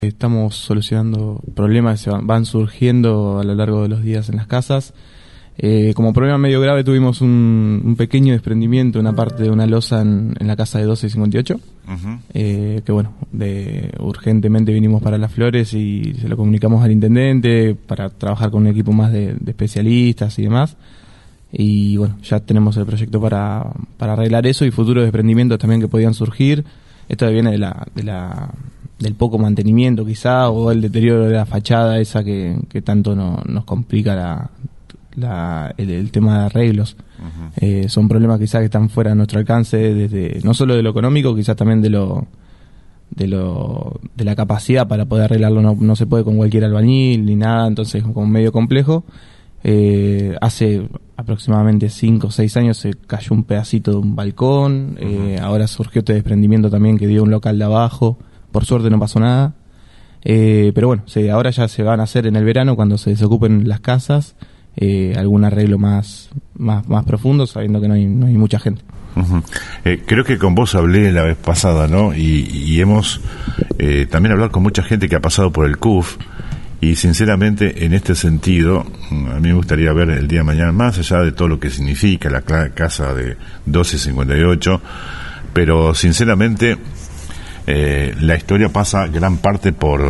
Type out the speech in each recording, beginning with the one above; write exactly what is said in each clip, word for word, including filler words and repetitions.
Estamos solucionando problemas que se van, van surgiendo a lo largo de los días en las casas. Eh, como problema medio grave tuvimos un, un pequeño desprendimiento, una parte de una losa en, en la casa de doce cincuenta y ocho. Uh-huh. eh, que bueno, de, urgentemente vinimos para Las Flores y se lo comunicamos al intendente para trabajar con un equipo más de, de especialistas y demás. Y bueno, ya tenemos el proyecto para, para arreglar eso y futuros desprendimientos también que podían surgir. Esto viene de la, de la del poco mantenimiento quizá, o el deterioro de la fachada esa que, que tanto no, nos complica la, la, el, el tema de arreglos. Uh-huh. Eh, son problemas quizá que están fuera de nuestro alcance, desde no solo de lo económico, quizás también de lo de lo de la capacidad para poder arreglarlo. No, no se puede con cualquier albañil ni nada, entonces es como medio complejo. Eh, hace aproximadamente cinco o seis años se cayó un pedacito de un balcón. Uh-huh. eh, ahora surgió este desprendimiento también que dio un local de abajo. Por suerte no pasó nada, eh, pero bueno, sí, ahora ya se van a hacer en el verano cuando se desocupen las casas, eh, algún arreglo más, más más profundo, sabiendo que no hay, no hay mucha gente. Uh-huh. Eh, creo que con vos hablé la vez pasada, ¿no? Y, y hemos eh, también hablado con mucha gente que ha pasado por el C U F, y sinceramente en este sentido a mí me gustaría ver el día de mañana, más allá de todo lo que significa la casa de doce cincuenta y ocho, pero sinceramente Eh, la historia pasa gran parte por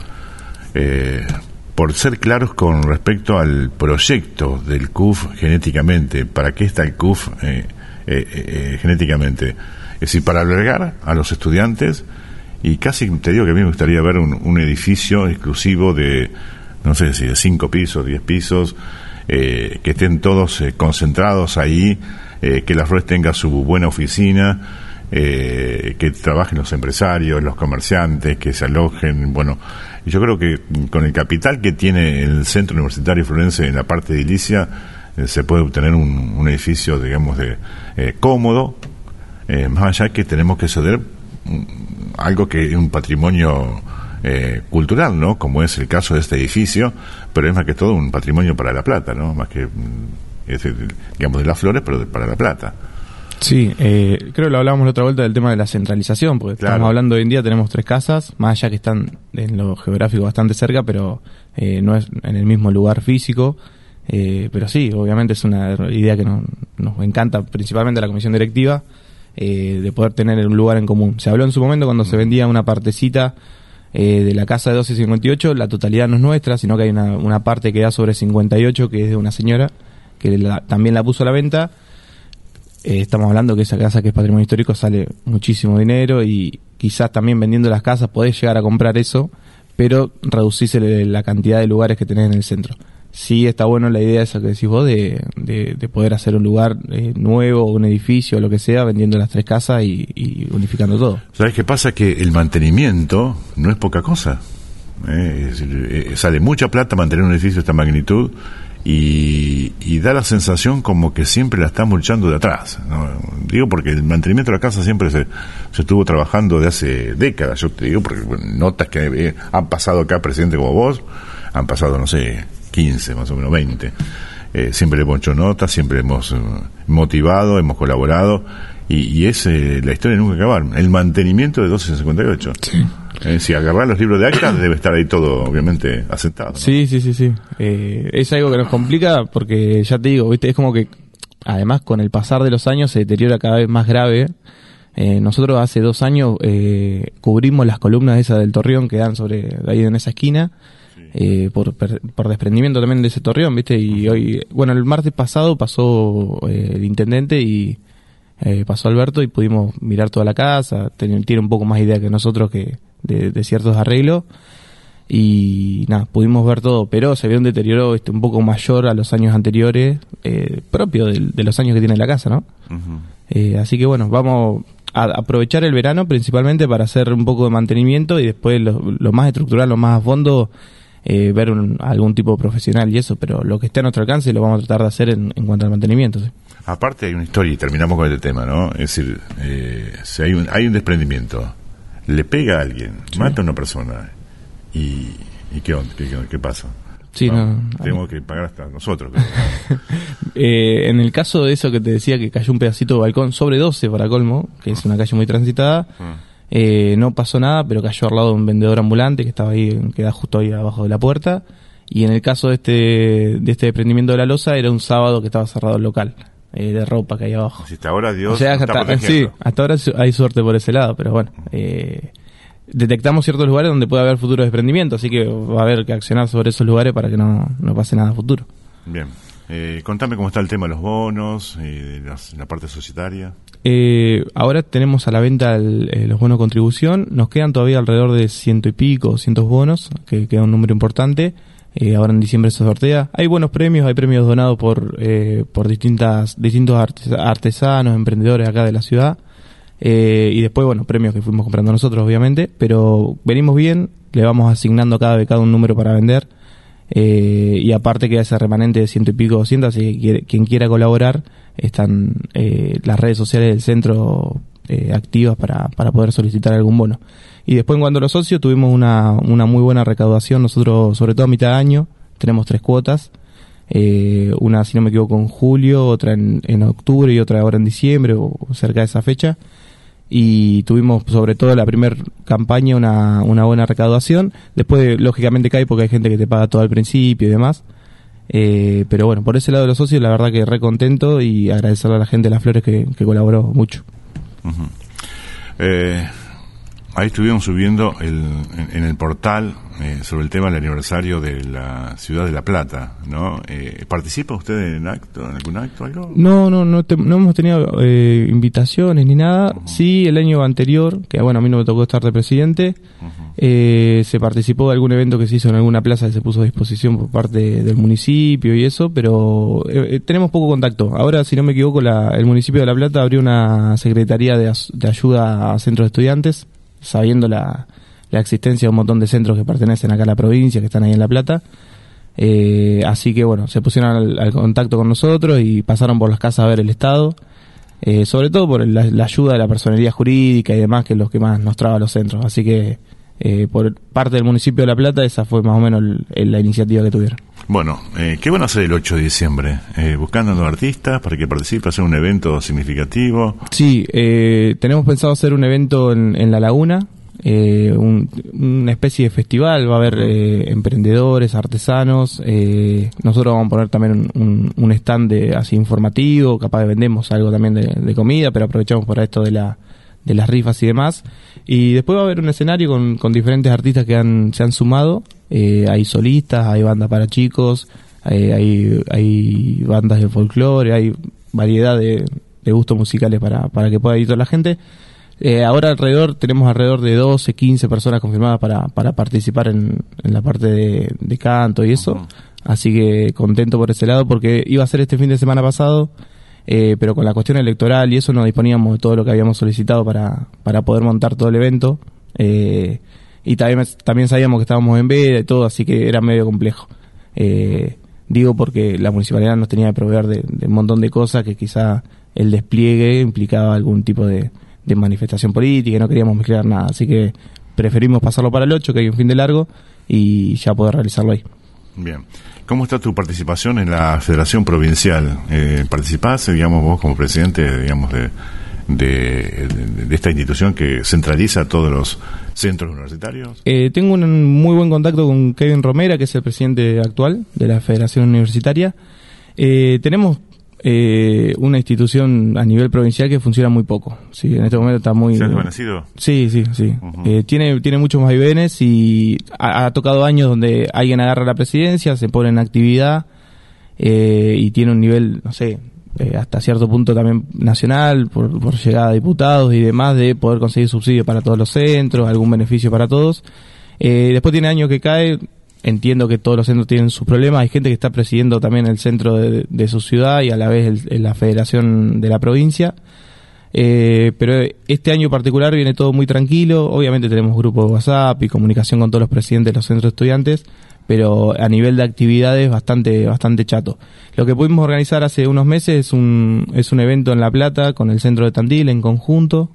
eh, por ser claros con respecto al proyecto del C U F genéticamente. ¿Para qué está el C U F eh, eh, eh, genéticamente? Es decir, para albergar a los estudiantes, y casi te digo que a mí me gustaría ver un, un edificio exclusivo de, no sé si de cinco pisos, diez pisos, eh, que estén todos eh, concentrados ahí, eh, que Las Flores tenga su buena oficina, Eh, que trabajen los empresarios, los comerciantes, que se alojen. Bueno, yo creo que con el capital que tiene el Centro Universitario Florence en la parte edilicia, eh, se puede obtener un, un edificio, digamos, de eh, cómodo, eh, más allá que tenemos que ceder um, algo que es un patrimonio eh, cultural, ¿no? Como es el caso de este edificio, pero es más que todo un patrimonio para La Plata, ¿no? Más que, es, digamos, de Las Flores, pero de, para La Plata. Sí, eh, creo que lo hablábamos la otra vuelta del tema de la centralización, porque claro, estamos hablando hoy en día, tenemos tres casas, más allá que están en lo geográfico bastante cerca, pero eh, no es en el mismo lugar físico, eh, pero sí, obviamente es una idea que nos, nos encanta, principalmente a la comisión directiva, eh, de poder tener un lugar en común. Se habló en su momento cuando se vendía una partecita eh, de la casa de doce cincuenta y ocho, la totalidad no es nuestra, sino que hay una, una parte que da sobre cincuenta y ocho, que es de una señora, que la, también la puso a la venta. Eh, estamos hablando que esa casa que es patrimonio histórico sale muchísimo dinero, y quizás también vendiendo las casas podés llegar a comprar eso, pero reducirse la cantidad de lugares que tenés en el centro. Sí está bueno la idea esa que decís vos de, de, de poder hacer un lugar eh, nuevo, un edificio o lo que sea, vendiendo las tres casas y, y unificando todo. ¿Sabés qué pasa? Que el mantenimiento no es poca cosa. Eh, es decir, eh, sale mucha plata mantener un edificio de esta magnitud. Y, y da la sensación como que siempre la estamos luchando de atrás, ¿no? Digo porque el mantenimiento de la casa siempre se, se estuvo trabajando de hace décadas. Yo te digo porque bueno, notas que eh, han pasado acá presidente como vos, han pasado, no sé, quince, más o menos veinte. Eh, siempre le hemos hecho notas, siempre hemos eh, motivado, hemos colaborado, y, y es eh, la historia nunca acabar. El mantenimiento de doce cincuenta y ocho. Sí. Eh, si agarrar los libros de actas debe estar ahí todo obviamente asentado, ¿no? Sí, sí, sí, sí. Eh, es algo que nos complica porque ya te digo, viste, es como que además con el pasar de los años se deteriora cada vez más grave. Eh, nosotros hace dos años eh, cubrimos las columnas esas del torreón que dan sobre ahí en esa esquina, sí. eh, por, por desprendimiento también de ese torreón, viste, y hoy, bueno, el martes pasado pasó eh, el intendente y eh, pasó Alberto y pudimos mirar toda la casa. Tiene, tiene un poco más idea que nosotros que De, de ciertos arreglos, y nada, pudimos ver todo, pero se ve un deterioro este, un poco mayor a los años anteriores, eh, propio de, de los años que tiene la casa, ¿no? Uh-huh. Eh, así que bueno, vamos a aprovechar el verano principalmente para hacer un poco de mantenimiento, y después lo, lo más estructural, lo más a fondo, eh, ver un, algún tipo profesional y eso, pero lo que esté a nuestro alcance lo vamos a tratar de hacer en, en cuanto al mantenimiento, ¿sí? Aparte hay una historia, y terminamos con este tema, ¿no? Es decir, eh, si hay un, hay un desprendimiento, le pega a alguien, sí, mata a una persona, y, y ¿qué onda? ¿Qué, qué, qué pasa? Sí, no, no, tenemos que pagar hasta nosotros. eh, en el caso de eso que te decía, que cayó un pedacito de balcón sobre doce para colmo, que es una calle muy transitada, uh. Eh, no pasó nada, pero cayó al lado de un vendedor ambulante que estaba ahí, queda justo ahí abajo de la puerta. Y en el caso de este de este desprendimiento de la losa, era un sábado que estaba cerrado el local eh, de ropa que hay abajo. Hasta ahora Dios o sea, está hasta, protegiendo. Sí, hasta ahora hay suerte por ese lado, pero bueno, eh, detectamos ciertos lugares donde puede haber futuro desprendimiento, así que va a haber que accionar sobre esos lugares para que no, no pase nada a futuro. Bien. Eh, contame cómo está el tema de los bonos, eh, las, la parte societaria. Eh, ahora tenemos a la venta el, eh, los bonos contribución. Nos quedan todavía alrededor de ciento y pico, doscientos bonos, que queda un número importante. Eh, ahora en diciembre se sortea. Hay buenos premios, hay premios donados por eh, por distintas distintos artesanos, emprendedores acá de la ciudad. Eh, y después, bueno, premios que fuimos comprando nosotros, obviamente. Pero venimos bien, le vamos asignando a cada becado un número para vender. Eh, y aparte queda ese remanente de ciento y pico, doscientos, así que quiere, quien quiera colaborar, están eh, las redes sociales del centro eh, activas para, para poder solicitar algún bono. Y después en cuanto a los socios, tuvimos una, una muy buena recaudación, nosotros sobre todo a mitad de año, tenemos tres cuotas, eh, una si no me equivoco en julio, otra en, en octubre y otra ahora en diciembre o cerca de esa fecha. Y tuvimos sobre todo la primera campaña una, una buena recaudación. Después lógicamente cae porque hay gente que te paga todo al principio y demás, eh, pero bueno, por ese lado de los socios la verdad que re contento y agradecerle a la gente de Las Flores que, que colaboró mucho. Uh-huh. eh, ahí estuvieron subiendo el, en, en el portal eh, sobre el tema del aniversario de la ciudad de La Plata, ¿no? Eh, ¿participa usted en acto, en algún acto, algo? No, no, no, te, no hemos tenido eh, invitaciones ni nada. Uh-huh. Sí, el año anterior, que bueno, a mí no me tocó estar de presidente, uh-huh. eh, se participó de algún evento que se hizo en alguna plaza que se puso a disposición por parte del municipio y eso, pero eh, tenemos poco contacto. Ahora, si no me equivoco, la, el municipio de La Plata abrió una secretaría de, de ayuda a centros de estudiantes, sabiendo la, la existencia de un montón de centros que pertenecen acá a la provincia, que están ahí en La Plata. Eh, así que bueno, se pusieron al, al contacto con nosotros y pasaron por las casas a ver el estado, eh, sobre todo por la, la ayuda de la personería jurídica y demás, que es lo que más nos traba a los centros. Así que eh, por parte del municipio de La Plata, esa fue más o menos el, el, la iniciativa que tuvieron. Bueno, eh, ¿qué van a hacer el ocho de diciembre? Eh, ¿Buscando a los artistas para que participen, hacer un evento significativo? Sí, eh, tenemos pensado hacer un evento en, en La Laguna, eh, un, una especie de festival. Va a haber eh, emprendedores, artesanos. Eh, nosotros vamos a poner también un, un, un stand de, así informativo, capaz de vendemos algo también de, de comida, pero aprovechamos para esto de la de las rifas y demás. Y después va a haber un escenario con, con diferentes artistas que han, se han sumado. Eh, hay solistas, hay bandas para chicos, eh, hay, hay bandas de folclore, hay variedad de, de gustos musicales para, para que pueda ir toda la gente. Eh, ahora alrededor, tenemos alrededor de doce, quince personas confirmadas para, para participar en, en la parte de, de canto y eso. Uh-huh. Así que contento por ese lado porque iba a ser este fin de semana pasado, eh, pero con la cuestión electoral y eso no disponíamos de todo lo que habíamos solicitado para, para poder montar todo el evento. Eh, y también, también sabíamos que estábamos en veda y todo, así que era medio complejo. Eh, digo porque la municipalidad nos tenía que proveer de, de un montón de cosas que quizá el despliegue implicaba algún tipo de, de manifestación política y no queríamos mezclar nada, así que preferimos pasarlo para el ocho, que hay un fin de largo, y ya poder realizarlo ahí. Bien. ¿Cómo está tu participación en la Federación Provincial? Eh, ¿Participás, digamos, vos como presidente, digamos, de, de, de, de esta institución que centraliza todos los centros universitarios? Eh, tengo un muy buen contacto con Kevin Romera, que es el presidente actual de la Federación Universitaria. Eh, tenemos eh, una institución a nivel provincial que funciona muy poco. Sí, en este momento está muy... ¿Se ha desvanecido? Sí, sí, sí. Uh-huh. Eh, tiene, tiene muchos más vaivenes y ha, ha tocado años donde alguien agarra la presidencia, se pone en actividad eh, y tiene un nivel, no sé, eh, hasta cierto punto también nacional, por, por llegada a diputados y demás, de poder conseguir subsidios para todos los centros, algún beneficio para todos. Eh, después tiene años que cae. Entiendo que todos los centros tienen sus problemas. Hay gente que está presidiendo también el centro de, de su ciudad y a la vez el, la federación de la provincia. Eh, pero este año en particular viene todo muy tranquilo. Obviamente tenemos grupos de WhatsApp y comunicación con todos los presidentes de los centros de estudiantes, pero a nivel de actividades bastante bastante chato. Lo que pudimos organizar hace unos meses es un, es un evento en La Plata con el centro de Tandil en conjunto.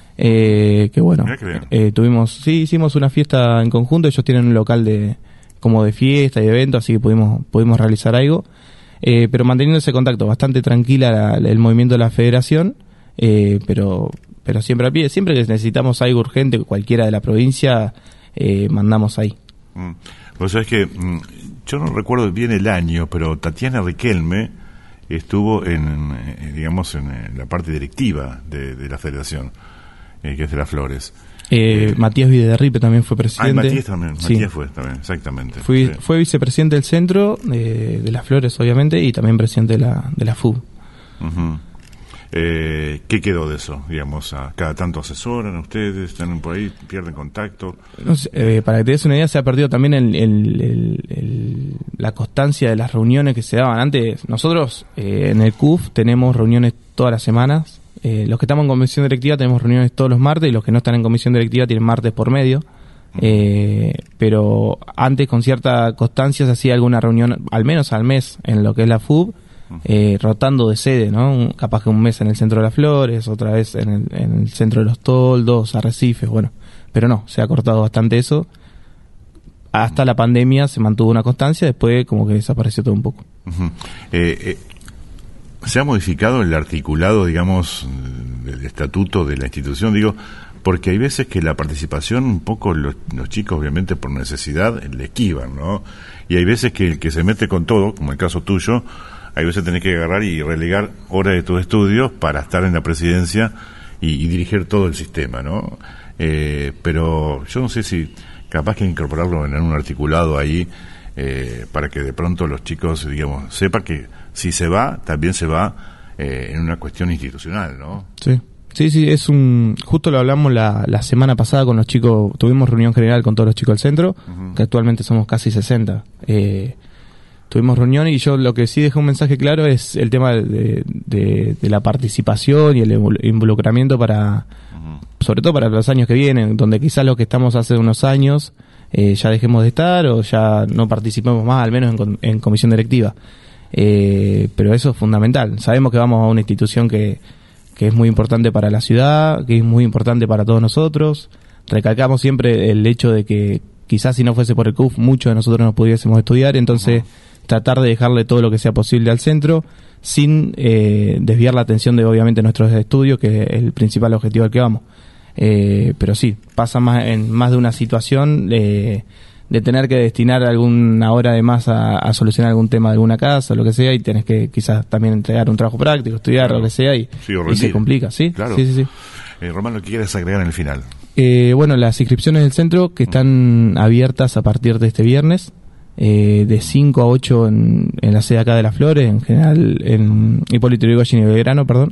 Eh, que bueno, eh, tuvimos, sí, hicimos una fiesta en conjunto. Ellos tienen un local de como de fiesta y de evento, así que pudimos pudimos realizar algo, eh, pero manteniendo ese contacto, bastante tranquila la, el movimiento de la federación, eh, pero pero siempre a pie. Siempre que necesitamos algo urgente, cualquiera de la provincia, eh, mandamos ahí. Mm. Vos sabés que mm, yo no recuerdo bien el año, pero Tatiana Riquelme estuvo en, eh, digamos, en, en la parte directiva de, de la federación, eh, que es de las Flores. Eh, eh, Matías Videdarripe también fue presidente. Ah, Matías también, sí. Matías fue también, exactamente. Fui, sí. Fue vicepresidente del centro, eh, de las Flores, obviamente, y también presidente de la, de la F U B. Uh-huh. Eh, ¿Qué quedó de eso? Digamos, a cada tanto asesoran ustedes, están por ahí, pierden contacto. No sé, eh, para que te des una idea, se ha perdido también el, el, el, el, la constancia de las reuniones que se daban antes. Nosotros eh, en el C U F tenemos reuniones todas las semanas. Eh, los que estamos en comisión directiva tenemos reuniones todos los martes, y los que no están en comisión directiva tienen martes por medio. Eh, pero antes, con cierta constancia, se hacía alguna reunión, al menos al mes, en lo que es la F U B. Eh, rotando de sede, ¿no? Un, capaz que un mes en el centro de las Flores, otra vez en el, en el centro de los Toldos, Arrecifes, bueno, pero no, se ha cortado bastante eso. Hasta la pandemia se mantuvo una constancia, después como que desapareció todo un poco. Uh-huh. eh, eh, ¿Se ha modificado el articulado, digamos, del estatuto de la institución? Digo, porque hay veces que la participación, un poco los, los chicos, obviamente por necesidad, le esquivan, ¿no? Y hay veces que el que se mete con todo, como el caso tuyo, hay veces tenés que agarrar y relegar horas de tus estudios para estar en la presidencia y, y dirigir todo el sistema, ¿no? Eh, pero yo no sé si capaz que incorporarlo en un articulado ahí, eh, para que de pronto los chicos, digamos, sepan que si se va, también se va eh, en una cuestión institucional, ¿no? Sí, sí, sí, es un... Justo lo hablamos la, la semana pasada con los chicos, tuvimos reunión general con todos los chicos del centro, uh-huh. que actualmente somos casi sesenta. Eh... Tuvimos reunión y yo lo que sí dejé un mensaje claro es el tema de, de, de la participación y el involucramiento para, uh-huh. sobre todo para los años que vienen, donde quizás lo que estamos hace unos años eh, ya dejemos de estar o ya no participemos más, al menos en, en comisión directiva. Eh, pero eso es fundamental. Sabemos que vamos a una institución que, que es muy importante para la ciudad, que es muy importante para todos nosotros. Recalcamos siempre el hecho de que quizás si no fuese por el C U F, muchos de nosotros no pudiésemos estudiar, entonces... Uh-huh. Tratar de dejarle todo lo que sea posible al centro sin eh, desviar la atención de obviamente nuestros estudios, que es el principal objetivo al que vamos. Eh, pero sí, pasa más en más de una situación de, de tener que destinar alguna hora de más a, a solucionar algún tema de alguna casa o lo que sea, y tenés que quizás también entregar un trabajo práctico, estudiar claro. lo que sea, y, sí, y se complica, ¿sí? Claro. Sí, sí, sí. Eh, Román, ¿lo que quieres agregar en el final? Eh, bueno, las inscripciones del centro que están abiertas a partir de este viernes. Eh, de cinco a ocho en, en la sede acá de las Flores, en general en Hipólito Yrigoyen y Belgrano, perdón,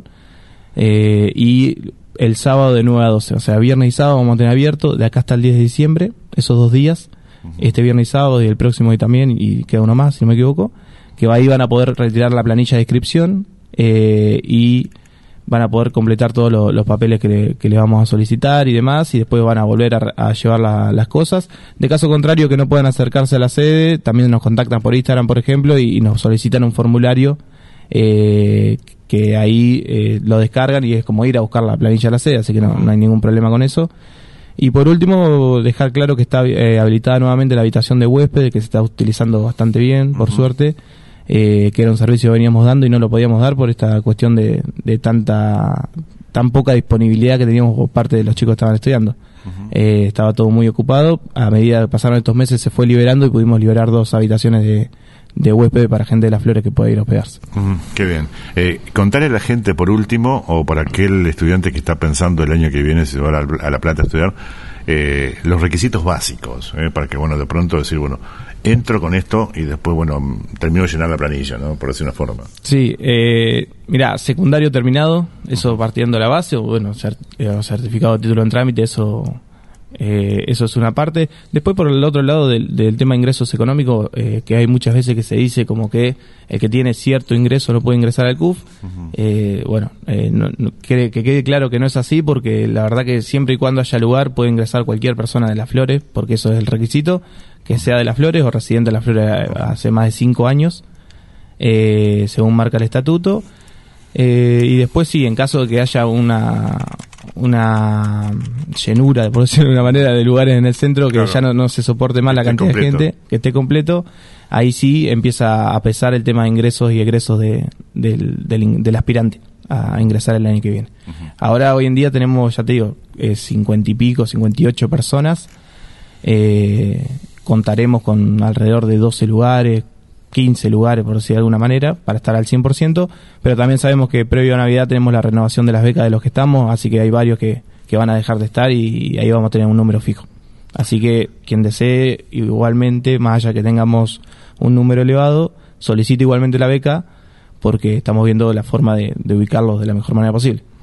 eh, y el sábado de nueve a doce, o sea, viernes y sábado vamos a tener abierto, de acá hasta el diez de diciembre, esos dos días, uh-huh. este viernes y sábado y el próximo hoy también, y queda uno más, si no me equivoco, que ahí van a poder retirar la planilla de inscripción eh, y van a poder completar todos lo, los papeles que le, que le vamos a solicitar y demás, y después van a volver a, a llevar la, las cosas. De caso contrario, que no puedan acercarse a la sede, también nos contactan por Instagram, por ejemplo, y, y nos solicitan un formulario eh, que ahí eh, lo descargan y es como ir a buscar la planilla a la sede, así que no, no hay ningún problema con eso. Y por último, dejar claro que está eh, habilitada nuevamente la habitación de huésped, que se está utilizando bastante bien, por uh-huh. suerte. Eh, que era un servicio que veníamos dando y no lo podíamos dar por esta cuestión de, de tanta tan poca disponibilidad que teníamos por parte de los chicos que estaban estudiando. Uh-huh. Eh, estaba todo muy ocupado. A medida que pasaron estos meses se fue liberando y pudimos liberar dos habitaciones de, de huésped para gente de las Flores que pueda ir a hospedarse. Uh-huh. Qué bien. Eh, contarle a la gente, por último, o para aquel estudiante que está pensando el año que viene si va a La Plata a estudiar, eh, los requisitos básicos, eh, para que, bueno, de pronto decir, bueno, entro con esto y después, bueno, termino de llenar la planilla, ¿no? Por decir una forma. Sí, eh, mira, secundario terminado, eso partiendo de la base, o bueno, cert, eh, certificado de título en trámite, eso eh, eso es una parte. Después, por el otro lado del, del tema de ingresos económicos, eh, que hay muchas veces que se dice como que el que tiene cierto ingreso no puede ingresar al C U F. Uh-huh. eh, bueno, eh, no, no, que, que quede claro que no es así, porque la verdad que siempre y cuando haya lugar puede ingresar cualquier persona de las Flores, porque eso es el requisito, que sea de las Flores o residente de las Flores hace más de cinco años, eh, según marca el estatuto. Eh, y después sí, en caso de que haya una una llenura, por decirlo de una manera, de lugares en el centro, que claro. ya no, no se soporte más la cantidad completo. de gente, que esté completo, ahí sí empieza a pesar el tema de ingresos y egresos de, del, del, del aspirante a ingresar el año que viene. Uh-huh. Ahora, hoy en día tenemos, ya te digo, cincuenta eh, y pico, cincuenta y ocho personas. Eh, contaremos con alrededor de doce lugares, quince lugares, por decir de alguna manera, para estar al cien por ciento, pero también sabemos que previo a Navidad tenemos la renovación de las becas de los que estamos, así que hay varios que, que van a dejar de estar y ahí vamos a tener un número fijo. Así que quien desee, igualmente, más allá que tengamos un número elevado, solicite igualmente la beca, porque estamos viendo la forma de, de ubicarlos de la mejor manera posible.